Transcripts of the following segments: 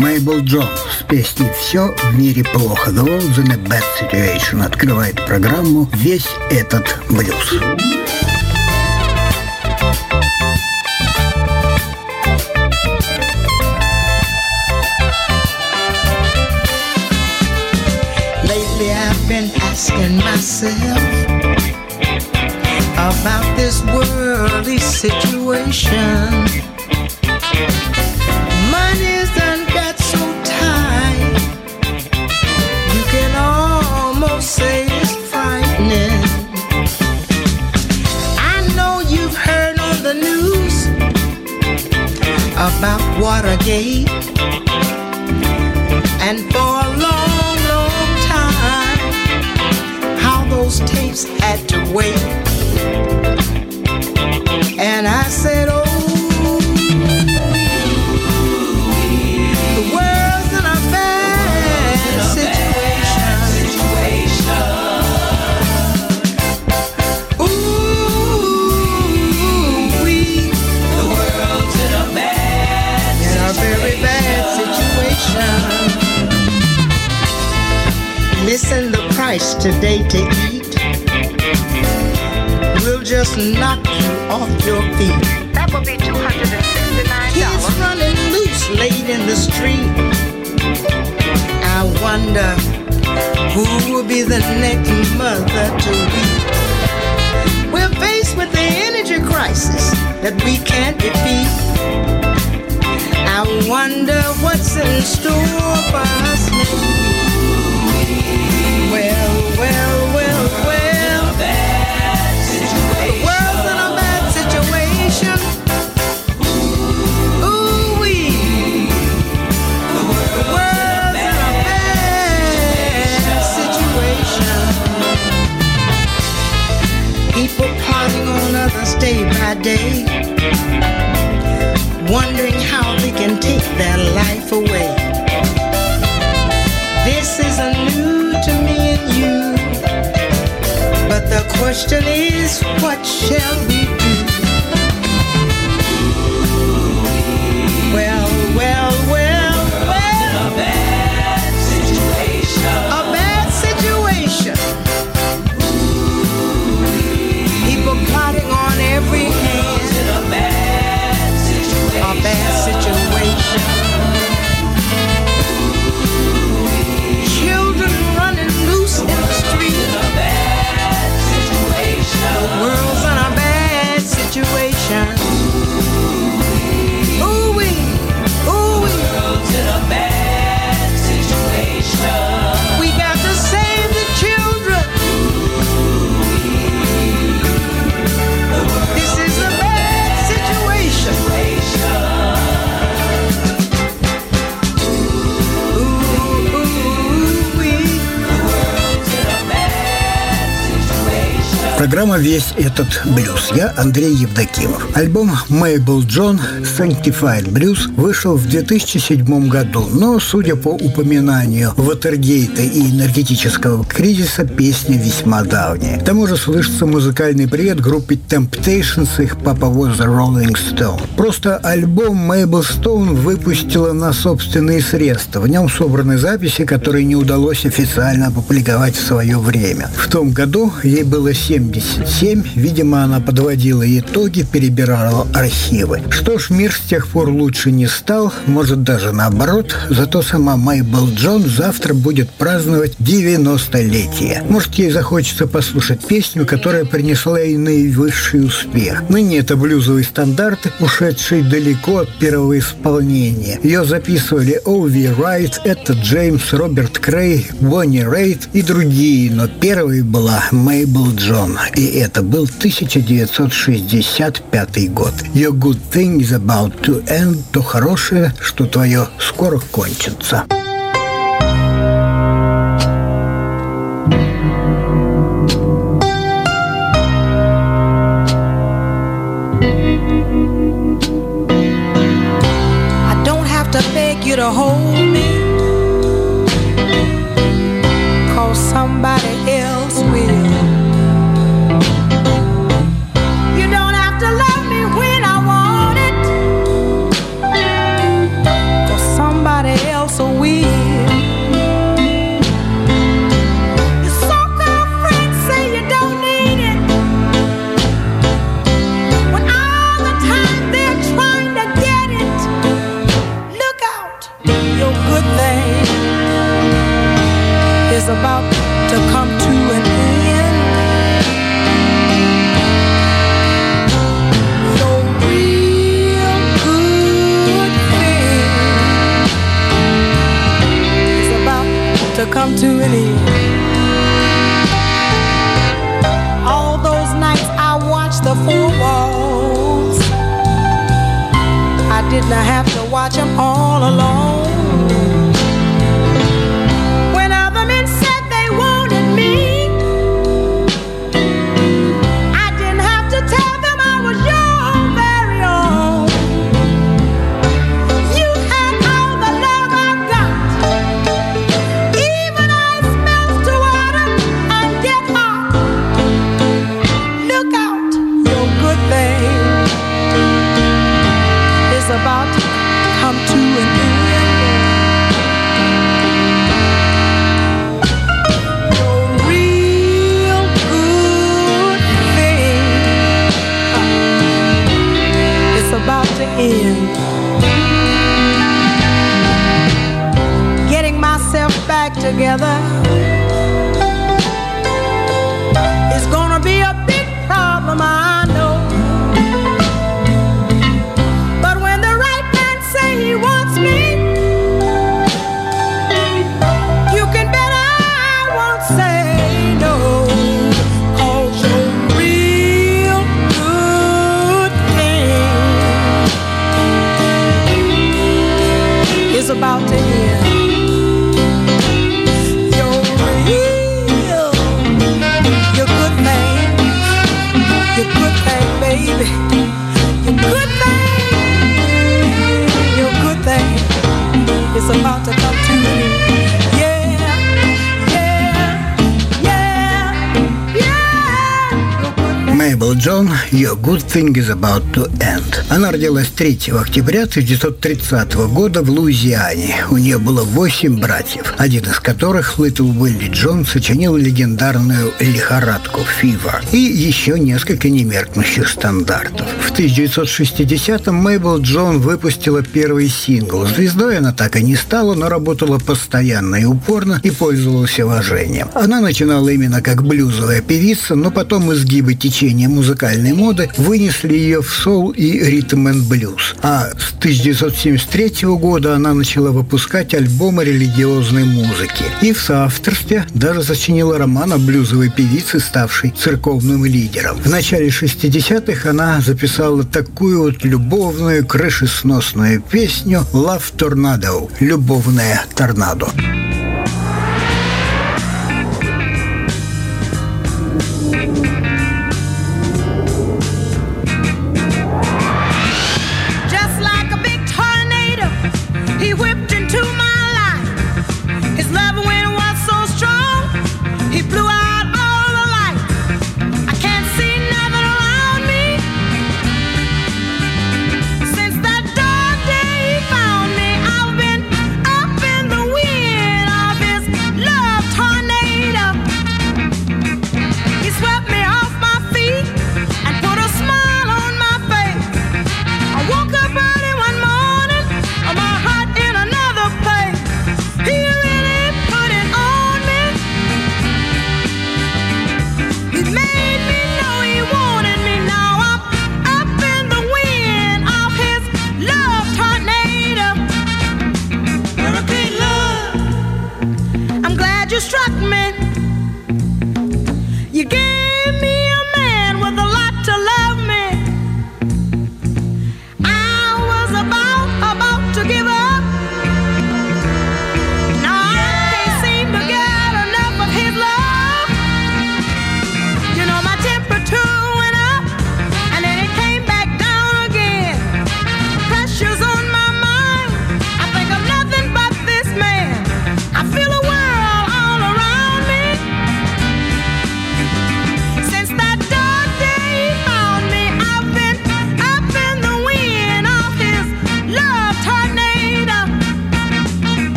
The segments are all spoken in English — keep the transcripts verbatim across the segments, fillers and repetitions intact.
Мейбл Джонс с песней «Все в мире плохо». The world's in a bad situation открывает программу «Весь этот блюз». Lately I've been asking myself about this worldly situation. Money's done got so tight, you can almost say it's frightening. I know you've heard on the news about Watergate, and for a long, long time, how those tapes had to wait. And I said, oh, the world's in a bad situation. Ooh, we, the world's in a bad situation. In a very bad situation. Listen, the price today to eat will just knock you off your feet. That will be two hundred sixty-nine dollars. Kids running loose late in the street. I wonder who will be the next mother to weep. We're faced with the energy crisis that we can't defeat. I wonder what's in store for us now. Well, well, well, well. The world's in a bad situation. Ooh-wee. The world's in a bad situation. People plotting on others day by day, wondering how they can take their life away. This isn't new to me and you, but the question is, what shall we do? Well, well, well, well. A bad situation. A bad situation. People plotting on every hand. A bad situation. A bad situation. Children running loose in the street. The world's in a bad situation. Ooh-wee, ooh-wee. The world's in a bad situation. We got to save the children. This is a bad situation. Ooh-wee. The world's in a bad situation. Программа «Весь этот блюз». Я Андрей Евдокимов. Альбом Мейбл Джон «Sanctified Blues» вышел в две тысячи седьмом году, но, судя по упоминанию Ватергейта и энергетического кризиса, песня весьма давняя. К тому же слышится музыкальный привет группе Temptations и их «Papa was a Rolling Stone». Просто альбом Мейбл Стоун выпустила на собственные средства. В нем собраны записи, которые не удалось официально опубликовать в свое время. В том году ей было семьдесят семь, видимо, она подводила итоги, перебирала архивы. Что ж, мир с тех пор лучше не стал, может, даже наоборот, зато сама Мейбл Джон завтра будет праздновать девяностолетие. Может, ей захочется послушать песню, которая принесла ей наивысший успех. Ныне это блюзовый стандарт, ушедший далеко от первого исполнения. Ее записывали Ови Райт, Этта Джеймс, Роберт Крей, Бонни Рейд и другие, но первой была Мейбл Джон. И это был тысяча девятьсот шестьдесят пятый год. Your good thing is about to end. То хорошее, что твое скоро кончится. I don't have to beg you to hold me, 'cause somebody else will. You don't have to love me when I want it, 'cause somebody else to an end. All those nights I watched the four walls, I did not have to watch them all alone. When other men said they wanted me, I didn't have to tell them I was your very own. You had all the love I've got. Even ice melts to water and get hot. Look out, your good thing is about to come to an end. Your real good thing is about to end. Getting myself back together is gonna be a big problem, I know. But when the right man say he wants me, you can bet I won't say no. 'Cause your real good thing is about to end. Your real, your good thing, your good thing, baby, your good thing, your good thing is about to come to me. Yeah, yeah, yeah, yeah. Your good thing. Мейбл Джон «Your Good Thing is About to End». Она родилась третьего октября тысяча девятьсот тридцатого года в Луизиане. У нее было восемь братьев, один из которых, Литл Уилли Джон, сочинил легендарную «Лихорадку» «Fever» и еще несколько немеркнущих стандартов. В тысяча девятьсот шестидесятом Мейбл Джон выпустила первый сингл. Звездой она так и не стала, но работала постоянно и упорно и пользовалась уважением. Она начинала именно как блюзовая певица, но потом изгибы течения музыкальной моды вынесли ее в соул и ритм-энд-блюз. А с тысяча девятьсот семьдесят третьего года она начала выпускать альбомы религиозной музыки. И в соавторстве даже сочинила роман о блюзовой певице, ставшей церковным лидером. В начале шестидесятых она записала такую вот любовную, крышесносную песню «Love Tornado» – «Любовная торнадо». Just like a big tornado, he whipped into my life. His love wind was so strong, he blew out all the lights. I can't see nothing around me. Since that dark day he found me, I've been up in the wind.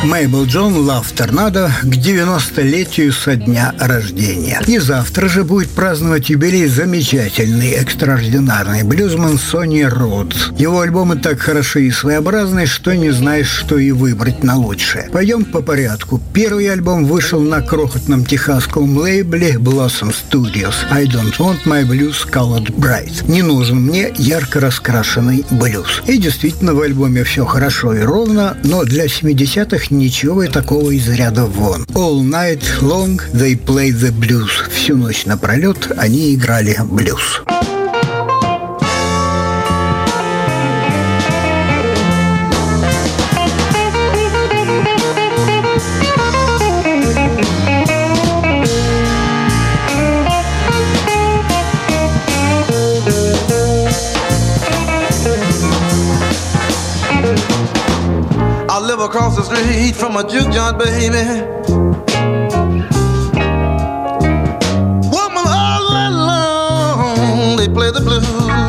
Мэйбл Джон «Love Tornado» к девяностолетию со дня рождения. И завтра же будет праздновать юбилей замечательный, экстраординарный блюзман Сонни Роудс. Его альбомы так хороши и своеобразны, что не знаешь, что и выбрать на лучшее. Пойдем по порядку. Первый альбом вышел на крохотном техасском лейбле Blossom Studios. I don't want my blues colored bright. Не нужен мне ярко раскрашенный блюз. И действительно, в альбоме все хорошо и ровно, но для семидесятых ничего и такого из ряда вон. All night long they played the blues. Всю ночь напролет они играли блюз. Across the street from a juke joint, baby. Woman, all night long they play the blues.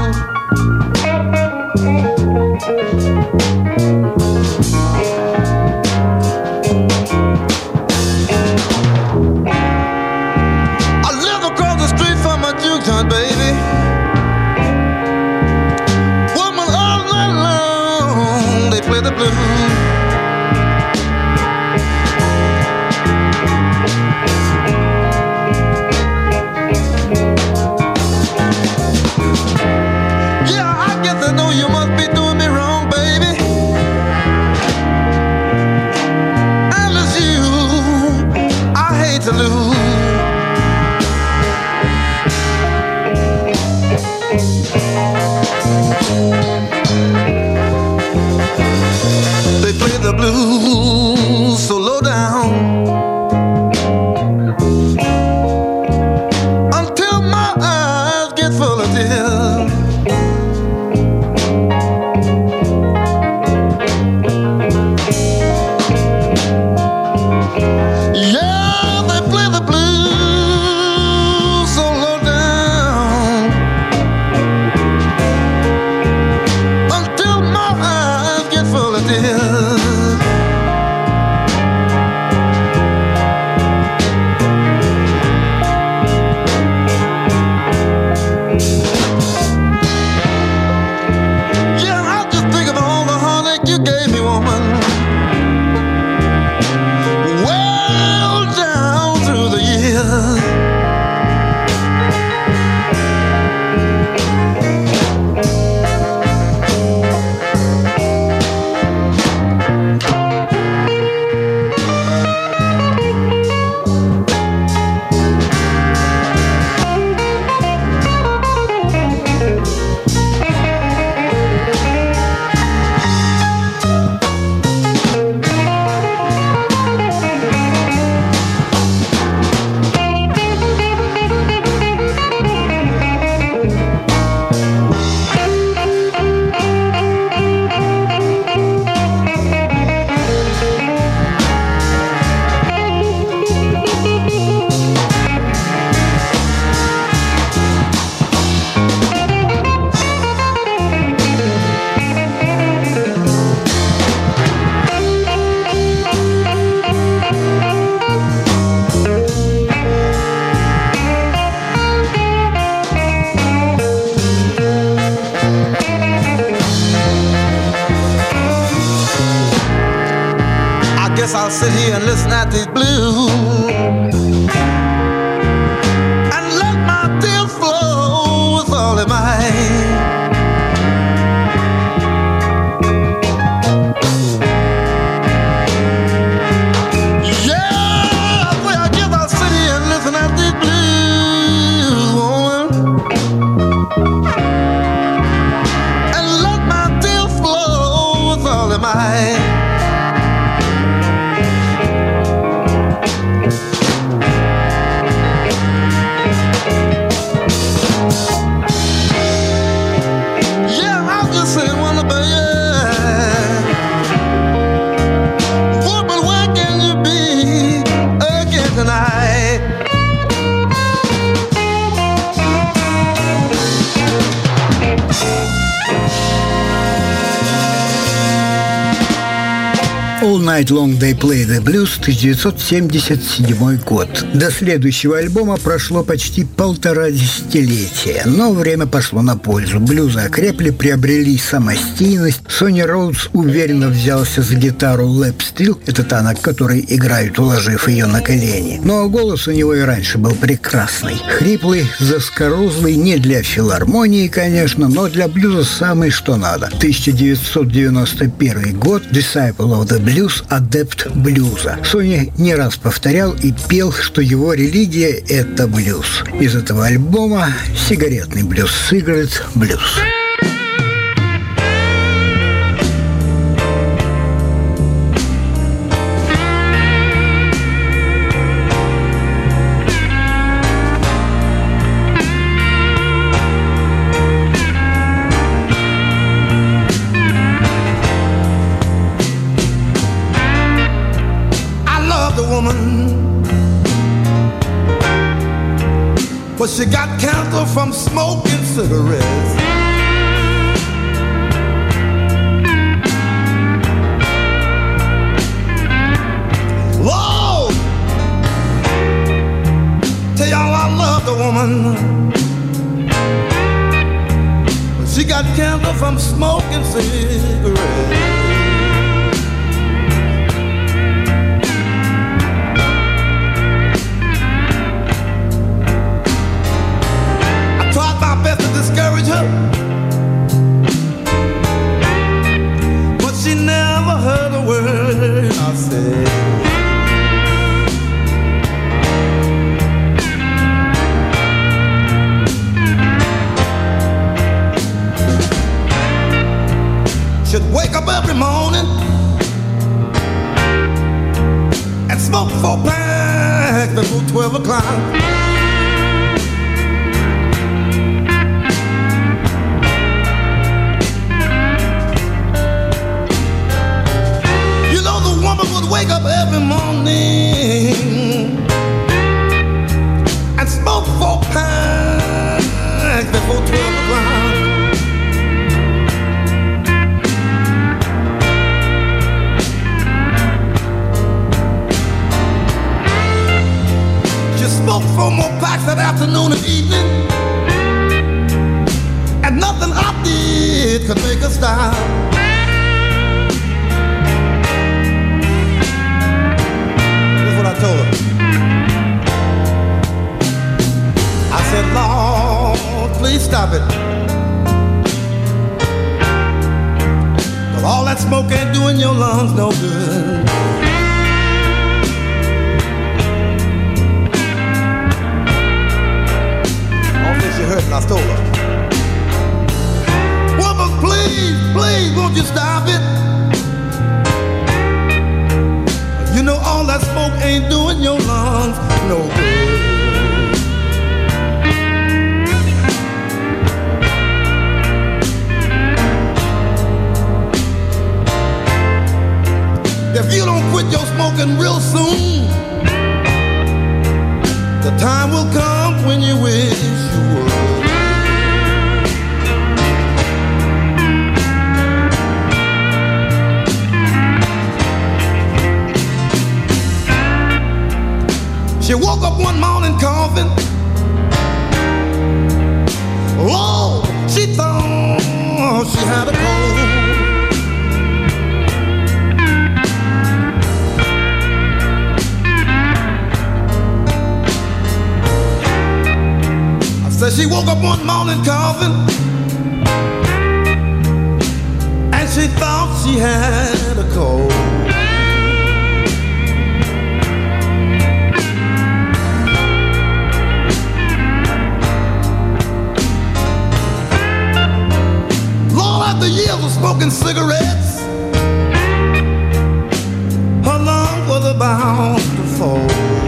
I live across the street from a juke joint, baby. Woman, all night long they play the blues. They play the blues so low down until my eyes get full of tears. Yeah, they play the blues so low down until my eyes get full of tears. Guess I'll sit here and listen at these blues and let my tears flow with all in my hand. Yeah, well, I guess I'll sit here and listen at these blues, woman, and let my tears flow with all in my hand. Night Long They Play the Blues, тысяча девятьсот семьдесят седьмой год. До следующего альбома прошло почти полтора десятилетия, но время пошло на пользу. Блюзы окрепли, приобрели самостийность. Сонни Роудс уверенно взялся за гитару Lap Steel, это та, на которой играют, уложив ее на колени. Но голос у него и раньше был прекрасный. Хриплый, заскорузлый, не для филармонии, конечно, но для блюза самый что надо. тысяча девятьсот девяносто первый год, Disciple of the Blues, адепт блюза. Сонни не раз повторял и пел, что его религия — это блюз. Из этого альбома сигаретный блюз, Cigarette Blues. But she got cancer from smoking cigarettes. Lord, tell y'all I love the woman, but she got cancer from smoking cigarettes. Discourage her, but she never heard a word I said. She'd wake up every morning and smoke four packs before twelve o'clock. Wake up every morning and smoke four packs before twelve o'clock. She smoked four more packs that afternoon and evening, and nothing I did could make her stop. I told her, I said, Lord, please stop it, 'cause all that smoke ain't doing your lungs no good. All this you heard, and I told her, woman, please, please, won't you stop it? You know all that smoke ain't doing your lungs no good. If you don't quit your smoking real soon, the time will come when you wish you would. She woke up one morning coughing. Lord, she thought she had a cold. I said she woke up one morning coughing, and she thought she had a cold. The years of smoking cigarettes, her lungs was about to fall.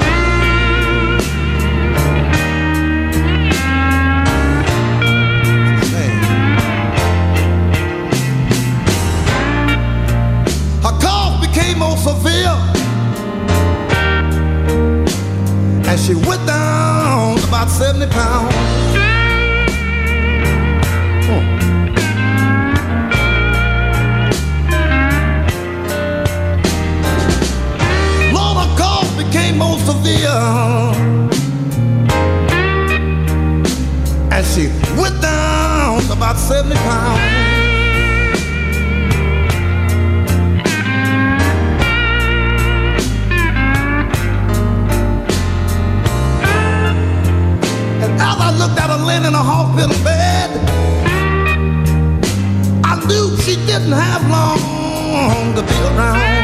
Man. Her cough became more severe, and she went down about seventy pounds. never laying in a hospital bed. I knew she didn't have long to be around.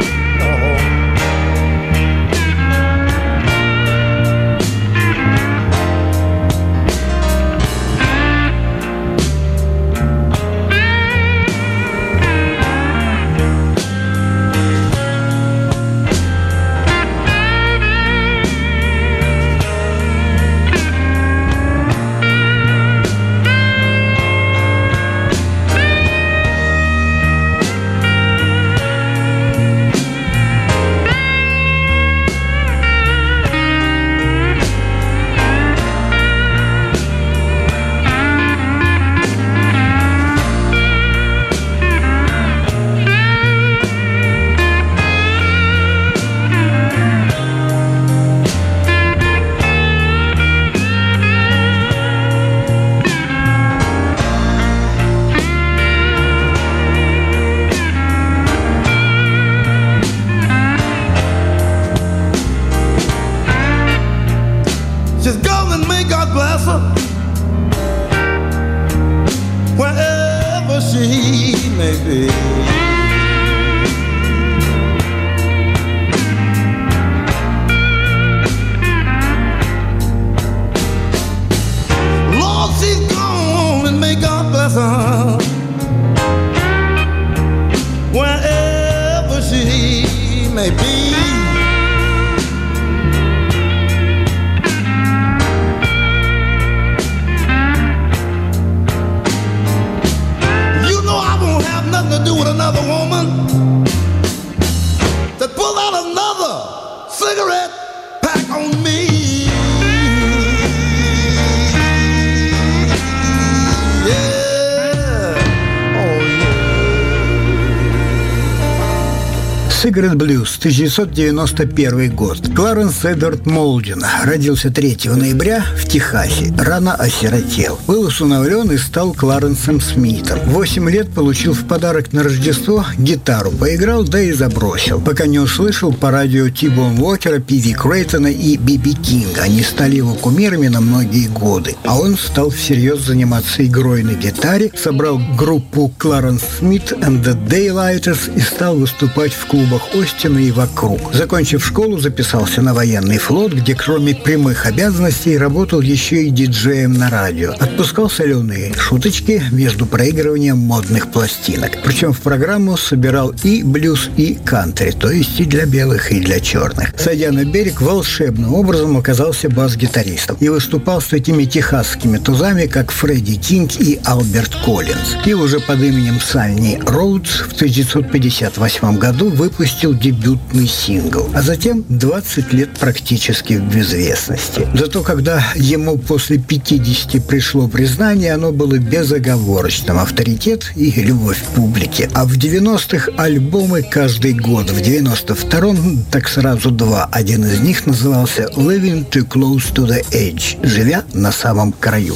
Cigarette Blues, тысяча девятьсот девяносто первый год. Кларенс Эдвард Молдин родился третьего ноября в Техасе. Рано осиротел. Был усыновлен и стал Кларенсом Смитом. Восемь лет получил в подарок на Рождество гитару. Поиграл, да и забросил. Пока не услышал по радио Ти-Бон Уокера, Пи Ви Крейтона и Би Би Кинга. Они стали его кумирами на многие годы. А он стал всерьез заниматься игрой на гитаре, собрал группу Clarence Smith and the Daylighters и стал выступать в клубах Остина и вокруг. Закончив школу, записался на военный флот, где кроме прямых обязанностей работал еще и диджеем на радио. Отпускал соленые шуточки между проигрыванием модных пластинок. Причем в программу собирал и блюз, и кантри, то есть и для белых, и для черных. Сойдя на берег, волшебным образом оказался бас-гитаристом и выступал с такими техасскими тузами, как Фредди Кинг и Альберт Коллинз. И уже под именем Санни Роудс в тысяча девятьсот пятьдесят восьмом году выпустил дебютный сингл, а затем двадцать лет практически в безвестности. Зато когда ему после пятидесяти пришло признание, оно было безоговорочным: авторитет и любовь публики. А в девяностых альбомы каждый год. В девяносто втором так сразу два. Один из них назывался «Living Too Close to the Edge» – «Живя на самом краю».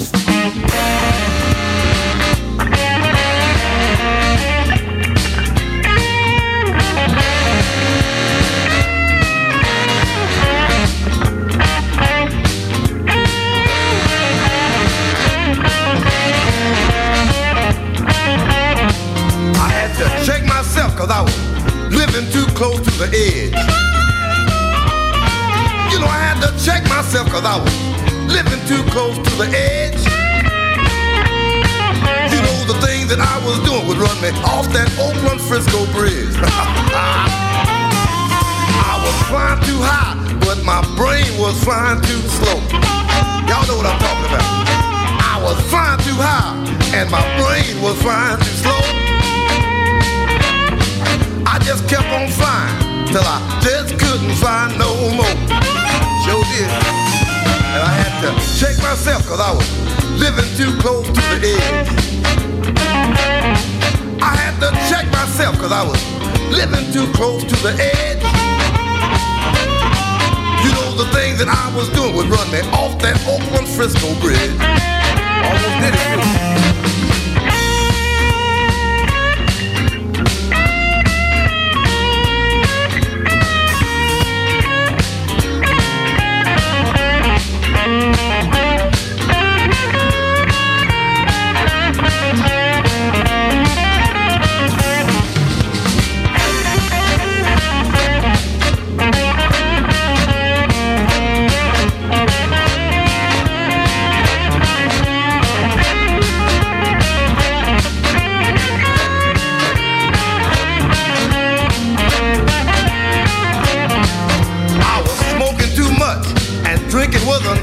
Close to the edge. You know, I had to check myself because I was living too close to the edge. You know, the thing that I was doing would run me off that Oakland Frisco bridge. I was flying too high, but my brain was flying too slow. Y'all know what I'm talking about. I was flying too high, and my brain was flying too slow. I just kept on flying till I just couldn't fly no more. Sure did. And I had to check myself because I was living too close to the edge. I had to check myself because I was living too close to the edge. You know, the thing that I was doing would run me off that Oakland Frisco bridge. Almost did it too.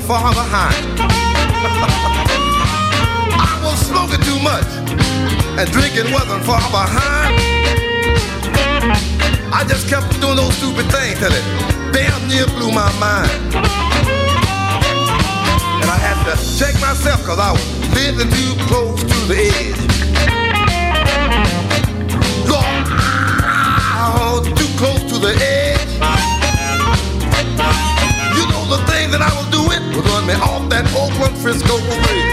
far behind. I was smoking too much and drinking wasn't far behind. I just kept doing those stupid things till it damn near blew my mind. And I had to check myself cause I was living too close to the edge. Lord, oh, too close to the edge. You know the thing that I was doing was running me off that Oakland Frisco bridge.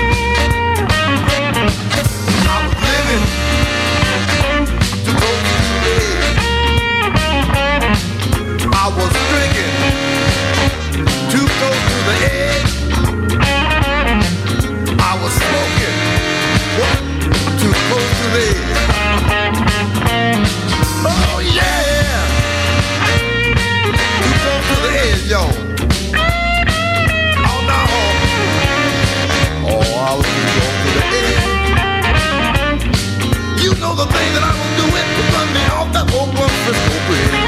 I was living too close to the edge. I was drinking too close to the edge. I was smoking what? Too close to the edge. Oh yeah, too close to the edge, y'all. Oh no, oh I was too close to the edge. You know the thing that I was doing was run me off that Oakland Frisco bridge.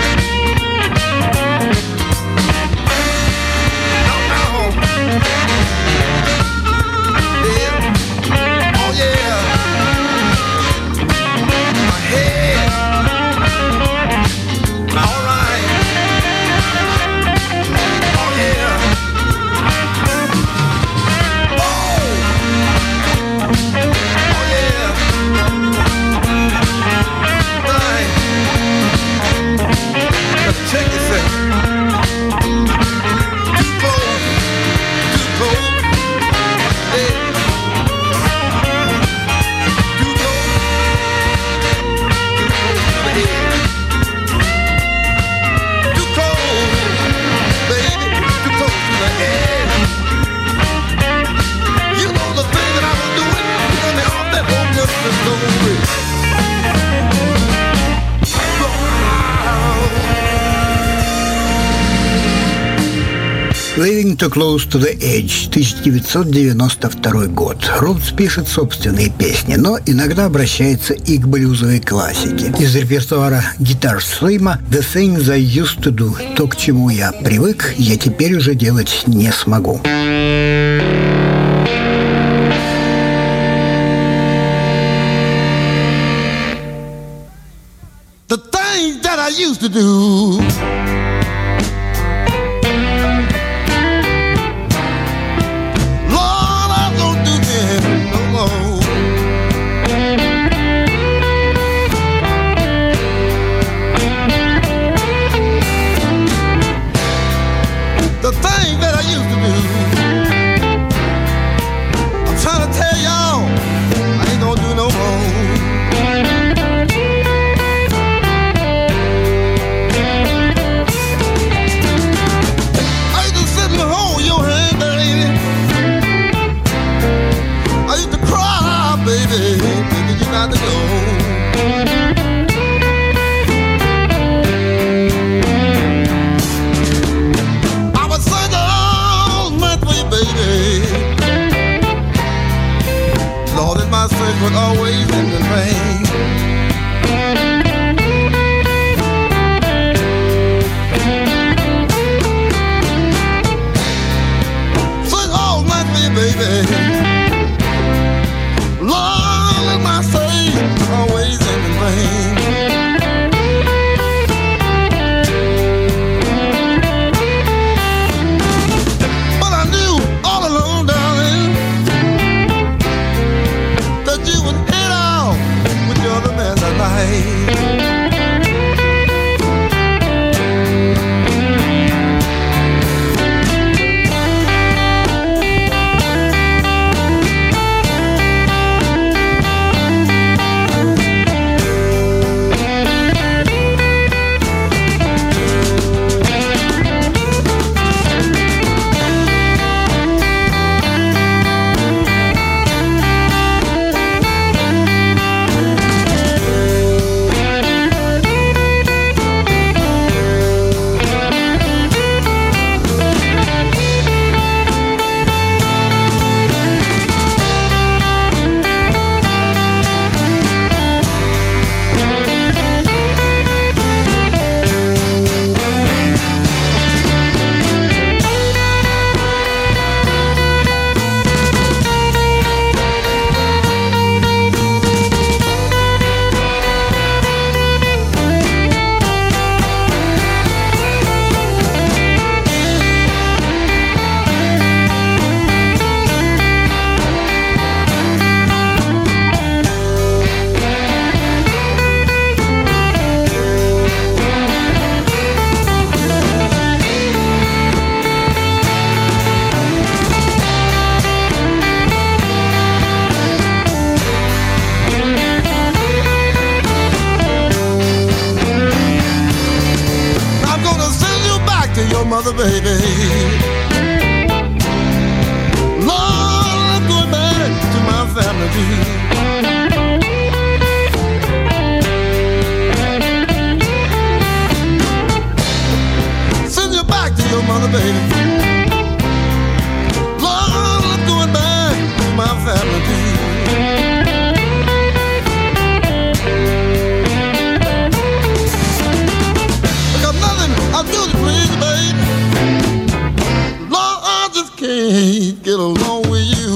Check yourself. Too close, too close, hey. Too close, too close to the edge. Too close, baby, too close to the edge. You know the thing that I was doing, you know me off that Oakland Frisco bridge. Living Too Close to the Edge, тысяча девятьсот девяносто второй год. Рудс пишет собственные песни, но иногда обращается и к блюзовой классике. Из репертуара Guitar Slim The Things I Used to Do, то, к чему я привык, я теперь уже делать не смогу. The things that I used to do. The thing that I used to do, I'm trying to tell y'all, I ain't gonna do no more. I used to sit and hold your hand, baby. I used to cry, baby, thinking you got to go. Lord, and my sins would always end in vain. Sing all night for you, baby. Lord, and my sins would always end in vain. But I knew all along, darling, that you would head out with your other man tonight. mother, baby. Lord, I'm going back to my family. Send you back to your mother, baby. Lord, I'm going back to my family. I do the please, baby. Lord, I just can't get along with you.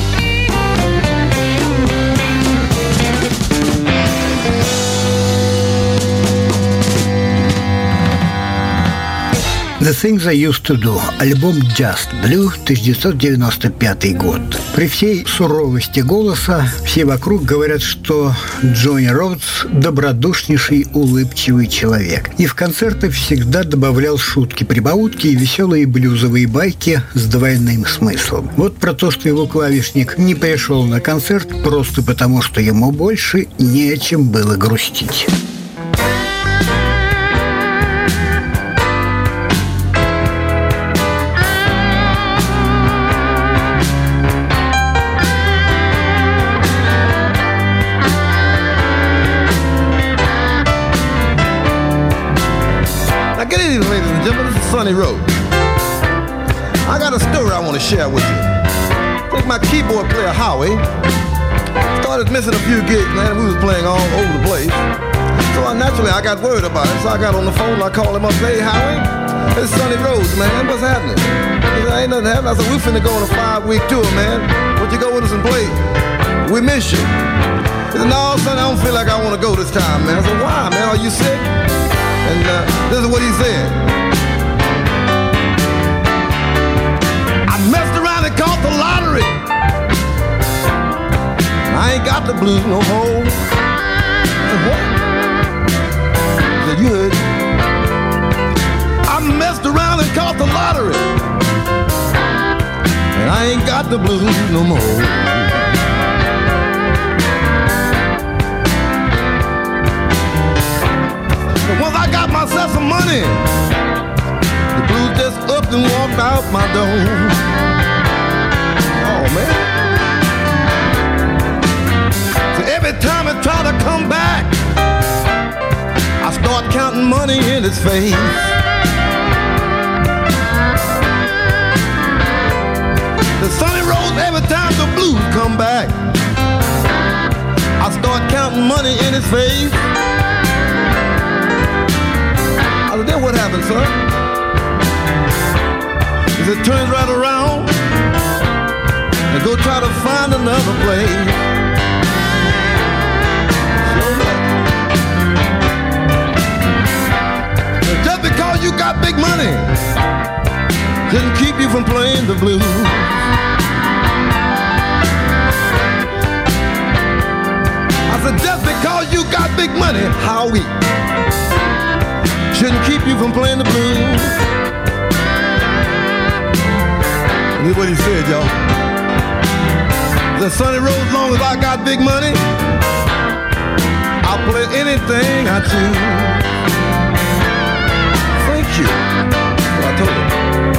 The Things I Used to Do. Альбом Just Blue, тысяча девятьсот девяносто пятый год. При всей суровости голоса все вокруг говорят, что Джонни Роудс добродушнейший, улыбчивый человек. И в концерты всегда добавлял шутки-прибаутки и веселые блюзовые байки с двойным смыслом. Вот про то, что его клавишник не пришел на концерт просто потому, что ему больше не о чем было грустить. Sunny Road. I got a story I want to share with you. I think my keyboard player Howie started missing a few gigs, man. We was playing all over the place. So I, naturally I got worried about it. So I got on the phone and I called him up and said, hey Howie, it's Sunny Road, man. What's happening? He said, ain't nothing happening. I said, we finna go on a five-week tour, man. Would you go with us and play? We miss you. He said, no, son, I don't feel like I want to go this time, man. I said, why, man? Are you sick? And uh, this is what he said. Messed around and caught the lottery. I ain't got the blues no more. What? Said you heard. I messed around and caught the lottery, and I ain't got the blues no more. But once I got myself some money, the blues just up and walked out my door. Oh, man. So every time I try to come back, I start counting money in his face. The sunny road, every time the blues come back, I start counting money in his face. I said, then what happened, son? He said, turns right around and go try to find another place. Sure. Just because you got big money didn't keep you from playing the blues. I said, just because you got big money, Howie, shouldn't keep you from playing the blues. And here's what he said, y'all. The sunny road, as long as I got big money, I'll play anything I choose. Thank you. Well, I told him.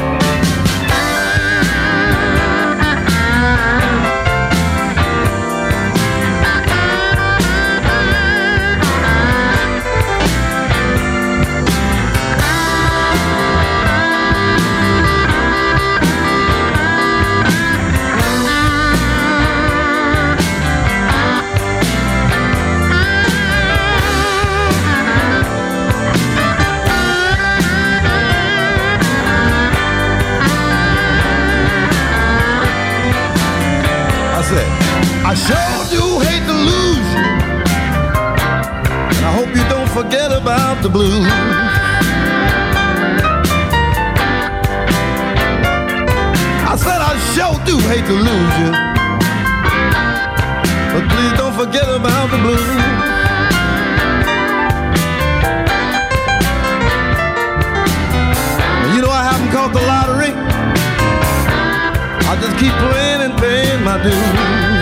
I sure do hate to lose you, and I hope you don't forget about the blues. I said I sure do hate to lose you, but please don't forget about the blues. You know I haven't caught the lottery, I just keep playing and paying my dues.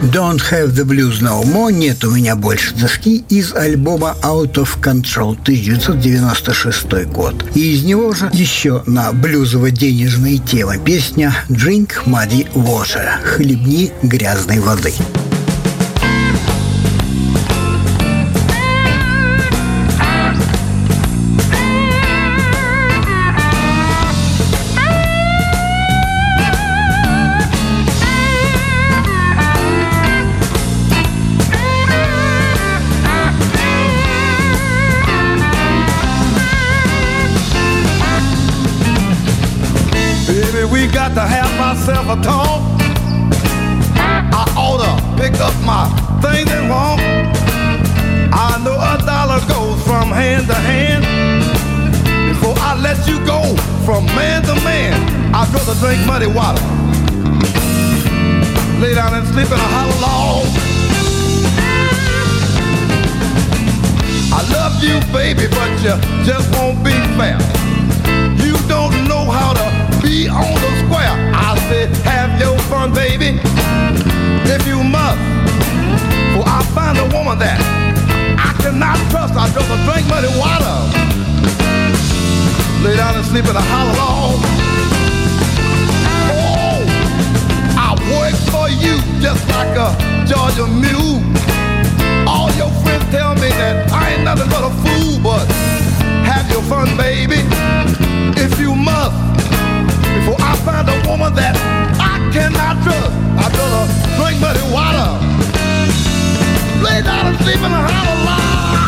Don't Have the Blues No More, нет у меня больше тоски, из альбома Out of Control, тысяча девятьсот девяносто шестой год. И из него же еще на блюзово-денежные темы песня Drink Muddy Water, хлебни грязной воды. Got to have myself a talk. I ought to pick up my things and walk. I know a dollar goes from hand to hand. Before I let you go from man to man, I'd rather drink muddy water, lay down and sleep in a hollow log. I love you, baby, but you just won't be fair. You don't know how to be on the square. I said, have your fun, baby, if you must. For I find a woman that I cannot trust. I'd rather drink muddy water, lay down and sleep in a hollow log. Oh, I work for you just like a Georgia mule. All your friends tell me that I ain't nothing but a fool, but have your fun, baby, if you must. Before I find a woman that I cannot trust, I'd rather drink muddy water, lay down and sleep in a hollow log.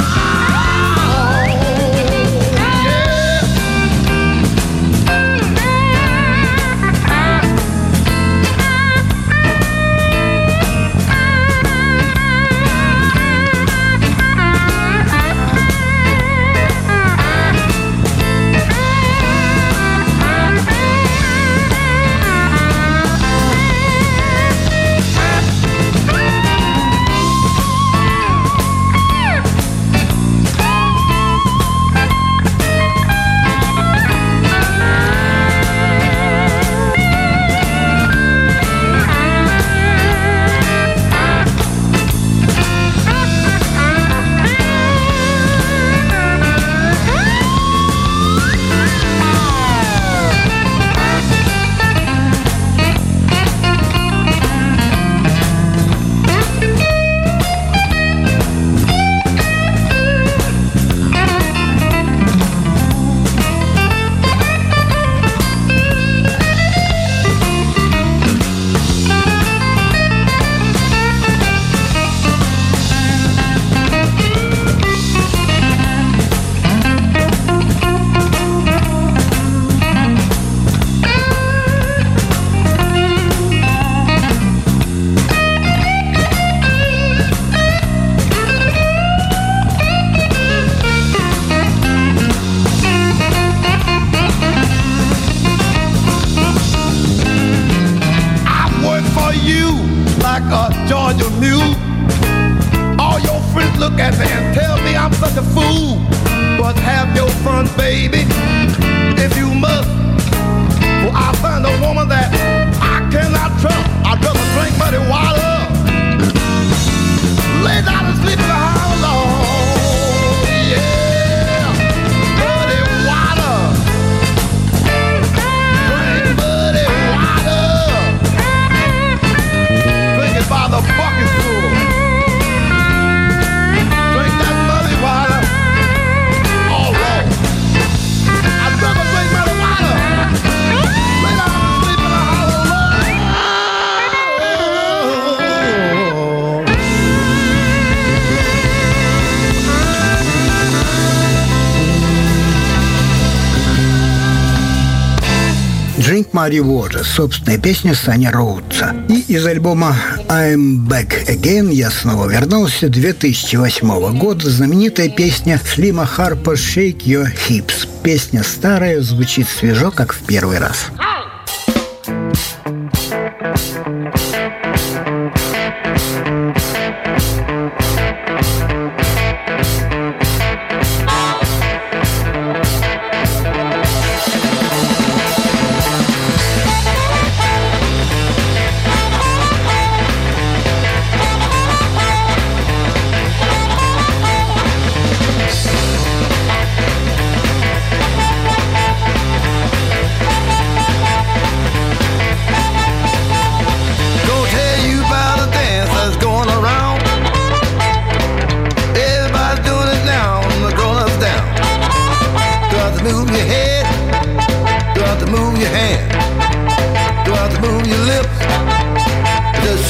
Drink Muddy Water, собственная песня Санни Роудса. И из альбома I'm Back Again, я снова вернулся, две тысячи восьмого года, знаменитая песня Слима Харпер Shake Your Hips. Песня старая, звучит свежо, как в первый раз.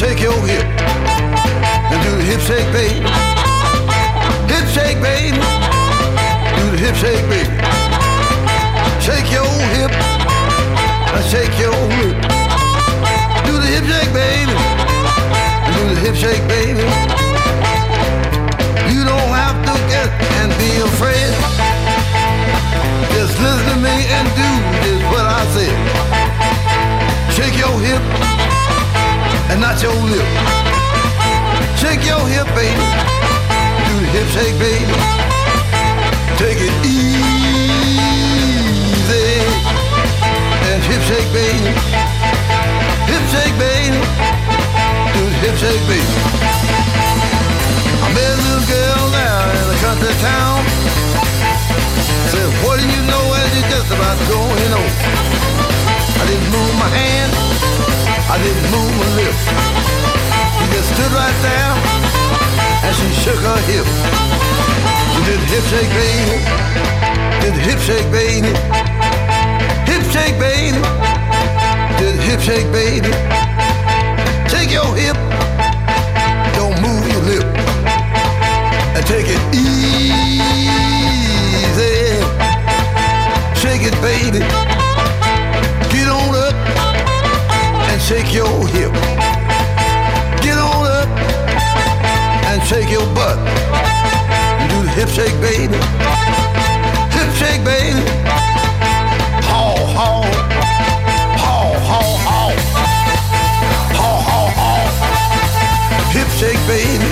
shake your hip and do the hip shake, baby. Hip shake, baby. Do the hip shake, baby. Shake your hip and shake your hip. Do the hip shake, baby. And do the hip shake, baby. You don't have to get and be afraid. Just listen to me and do just what I say. Shake your hip and not your lip. Shake your hip, baby. Do the hip shake, baby. Take it easy. And hip shake, baby. Hip shake, baby. Do the hip shake, baby. I met a little girl down in a country town. Said, what do you know as you're just about going on? I didn't move my hand, I didn't move my lips. She just stood right there and she shook her hip. She did the hip shake, baby. Did the hip shake, baby. Hip shake, baby. Did the hip shake, baby. Take your hip, don't move your lip. And take it easy. Shake it, baby. Get on up and shake your hip. Get on up and shake your butt. And do the hip shake, baby. Hip shake, baby. Haw, haw. Haw, haw, haw. Haw, haw, haw. Hip shake, baby.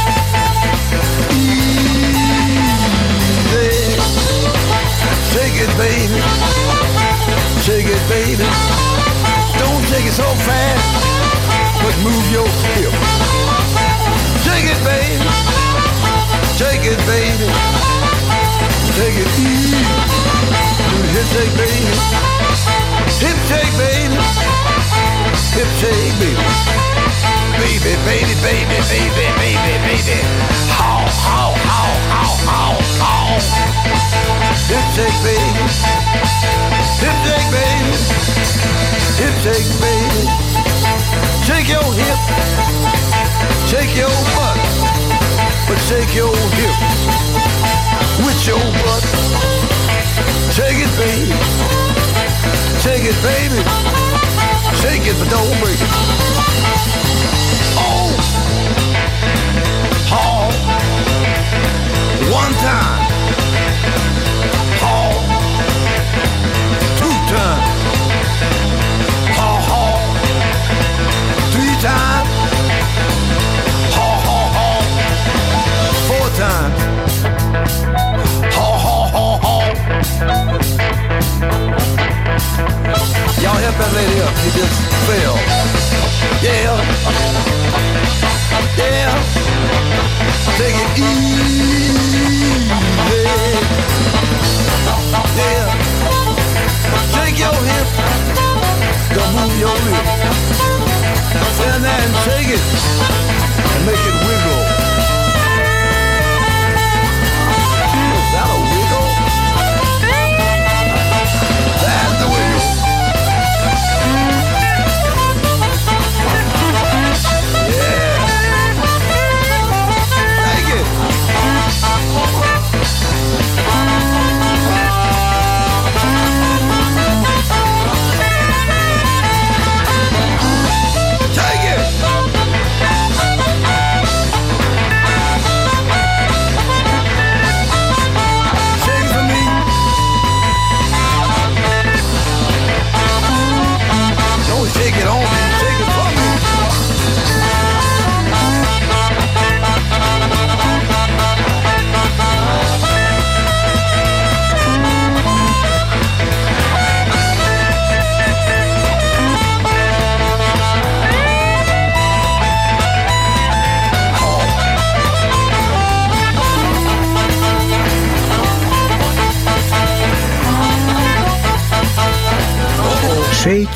Easy. Shake it, baby. Shake it, baby. Don't shake it so fast, but move your hip. Shake it, baby. Shake it, baby. Take it easy. Do the hip shake, baby. Hip shake, baby. Hip shake, baby. Baby, baby, baby, baby, baby, baby. How, how, how, how, how, how. Hip shake, baby. Hip shake, baby. Hip shake, baby. Shake your hip. Shake your butt. But shake your hip with your butt. Shake it, baby. Shake it, baby. Shake it, but don't break it. Oh. Oh. One time. Oh. Two times. Oh, oh. Three times. Oh, oh, oh. Four times. Oh, oh, oh, oh. Y'all help that lady up. She just fell. Yeah. Yeah. Take it easy. Yeah. Shake your hip. Don't move your lip. Stand there and shake it. And make it wiggle. Is that a wiggle? That's the wiggle. Yeah. Take it. Take it.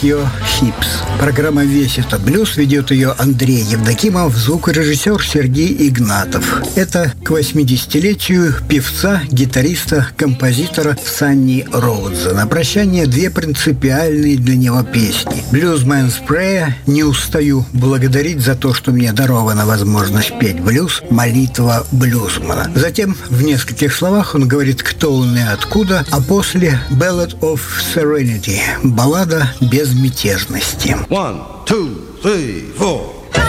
Your Hips. Программа «Весь этот блюз» ведет ее Андрей Евдокимов, звукорежиссер Сергей Игнатов. Это к восьмидесятилетию певца, гитариста, композитора Санни Роудза. На прощание две принципиальные для него песни. «Bluesman's Prayer» — «Не устаю благодарить за то, что мне дарована возможность петь блюз», «Молитва блюзмана». Затем в нескольких словах он говорит, кто он и откуда, а после «Ballad of Serenity» — баллада безмятежности. One, two, three, four.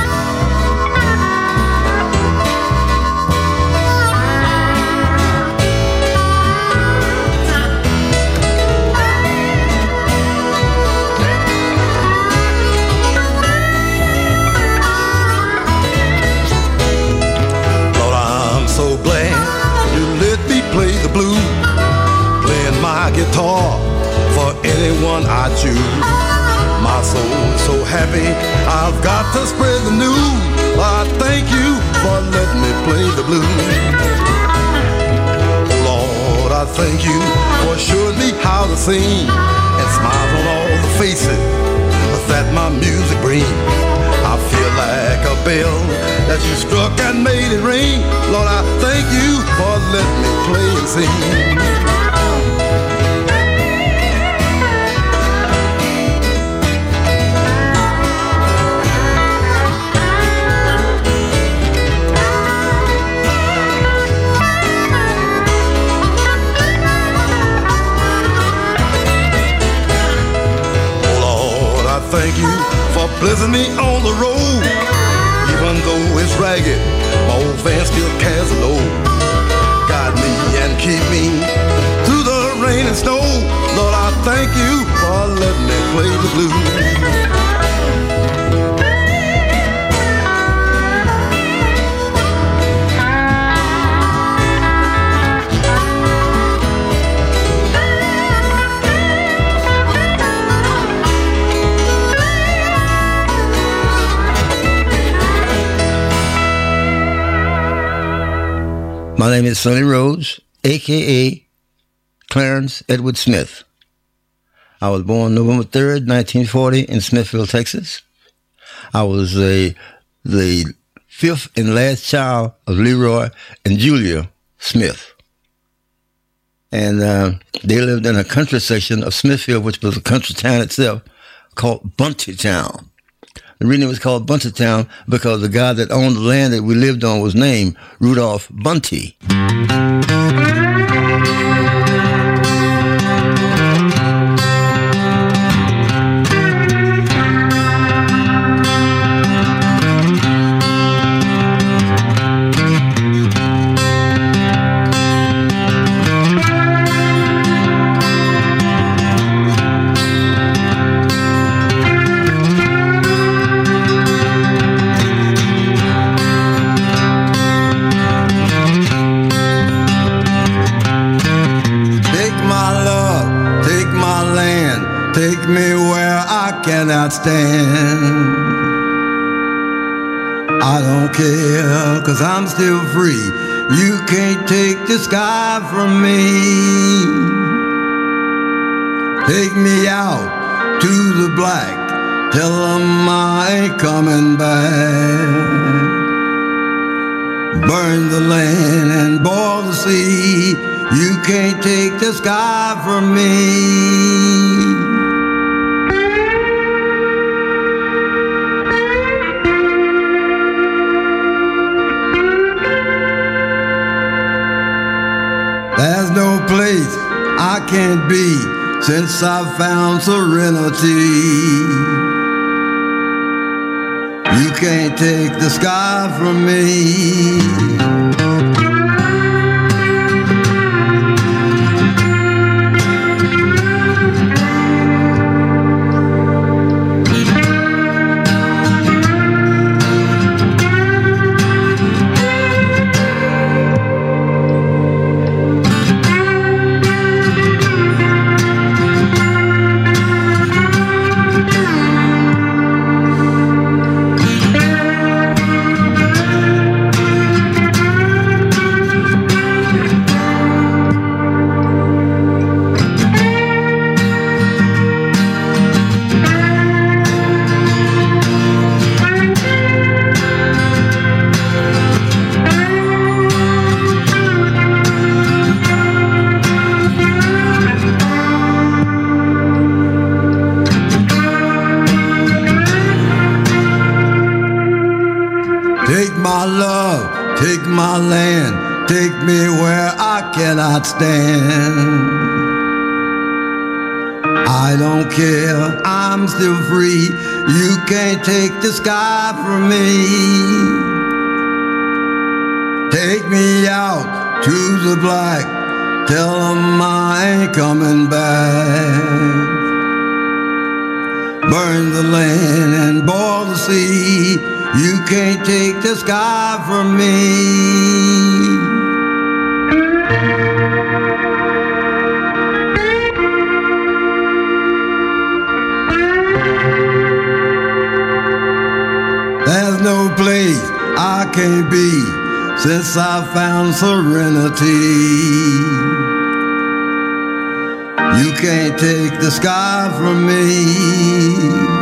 Guitar for anyone I choose. My soul is so happy, I've got to spread the news. I thank you for letting me play the blues. Lord, I thank you for showing me how to sing and smiles on all the faces that my music brings. I feel like a bell that you struck and made it ring. Lord, I thank you for letting me play and sing. Thank you for blessing me on the road. Even though it's ragged, my old van still casts a load. Guide me and keep me through the rain and snow. Lord, I thank you for letting me play the blues. My name is Sonny Rhodes, a k a. Clarence Edward Smith. I was born November third, nineteen forty in Smithville, Texas. I was a, the fifth and last child of Leroy and Julia Smith. And uh, they lived in a country section of Smithville, which was a country town itself, called Buntytown. The reason it was called Buntytown because the guy that owned the land that we lived on was named Rudolph Bunty. Cannot stand. I don't care, cause I'm still free. You can't take the sky from me. Take me out to the black, tell them I ain't coming back. Burn the land and boil the sea. You can't take the sky from me. There's no place I can't be since I've found serenity. You can't take the sky from me. my love, take my land, take me where I cannot stand. I don't care, I'm still free. You can't take the sky from me. Take me out to the black, tell them I ain't coming back. Burn the land and boil the sea. You can't take the sky from me. There's no place I can't be since I found serenity. You can't take the sky from me.